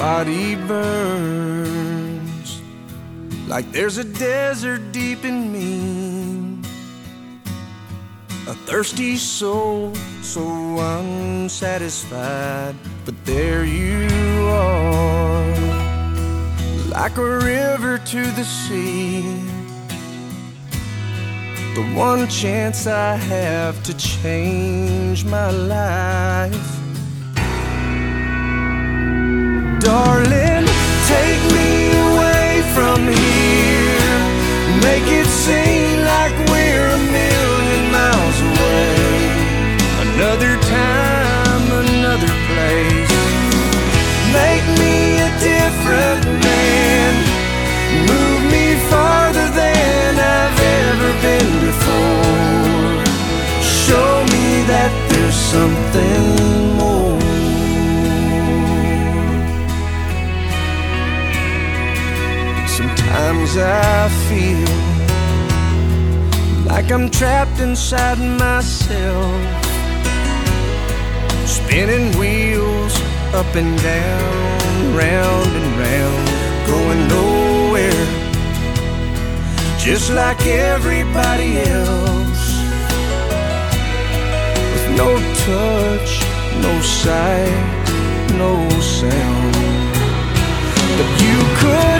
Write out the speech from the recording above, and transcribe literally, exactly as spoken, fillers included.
body burns like there's a desert deep in me, a thirsty soul so unsatisfied. But there you are, like a river to the sea, the one chance I have to change my life. Darling, take me away from here, make it seem like we're a million miles away. Another time, another place. Make me a different man, move me farther than I've ever been before. Show me that there's something more. Sometimes I feel like I'm trapped inside myself, spinning wheels up and down, round and round, going nowhere, just like everybody else, with no touch, no sight, no sound. But you could